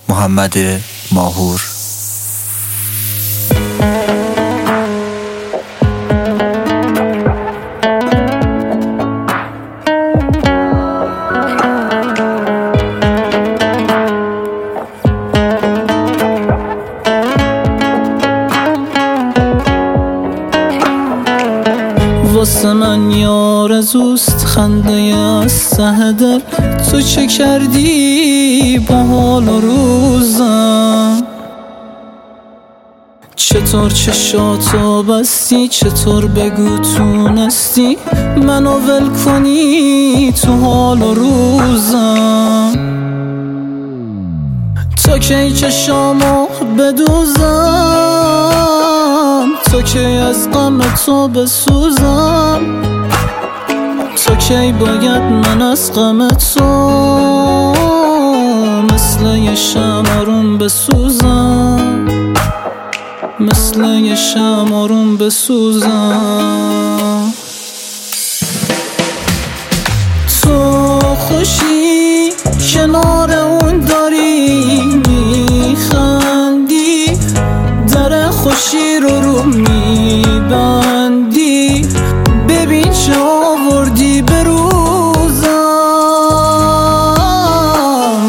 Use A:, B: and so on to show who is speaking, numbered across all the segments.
A: محمد ماهور.
B: واسه من یار آرزوست خنده از ته دل. تو چه کردی با حال و روزم؟ چطور چشاتو بستی؟ چطور بگو تونستی منو ول کنی تو حال و روزم؟ تو کی چشامو بدوزم؟ تو کی از غم تو بسوزم؟ تو کی باید من از غم تو مثل یه شمع آروم بسوزم؟ مثل یه شمع آروم بسوزم. تو خوشی کنار اون داری میخندی، در خوشی رو میبندی. ببین چه آوردی به روزم،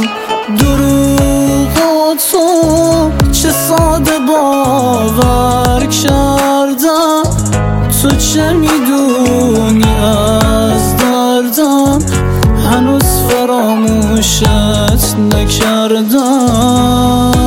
B: دروغ تو چه ساده باور کردم. تو چه میدونی از دردم؟ هنوز فراموشت نکردم.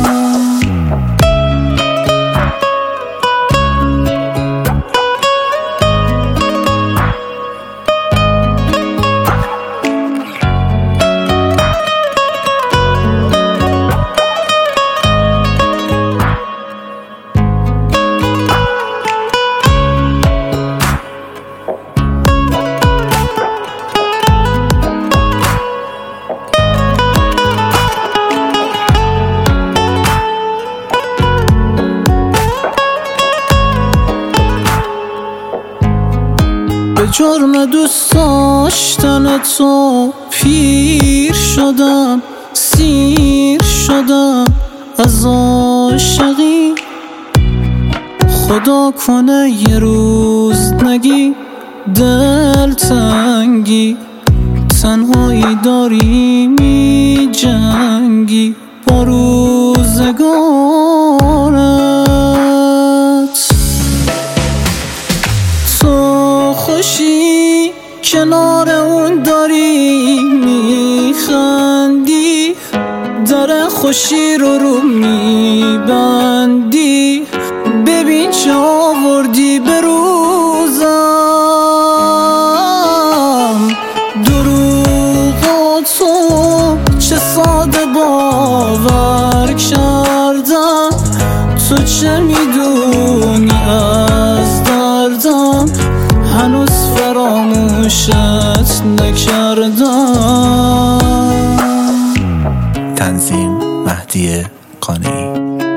B: به جرم دوست داشتن تو پیر شدم، سیر شدم از عاشقی. خدا کنه یه روز نگی دل تنگی، تنهایی داری می جنگی با روزگارت. تو خوشی کنار اون داری میخندی، در خوشی رو میبندی. ببین چه آوردی به روزم، دروغ تو چه ساده باور کردم. تو چه میدونی از دردم؟ هنوز فراموشت نکردم.
A: تنظیم مهدی قانعی.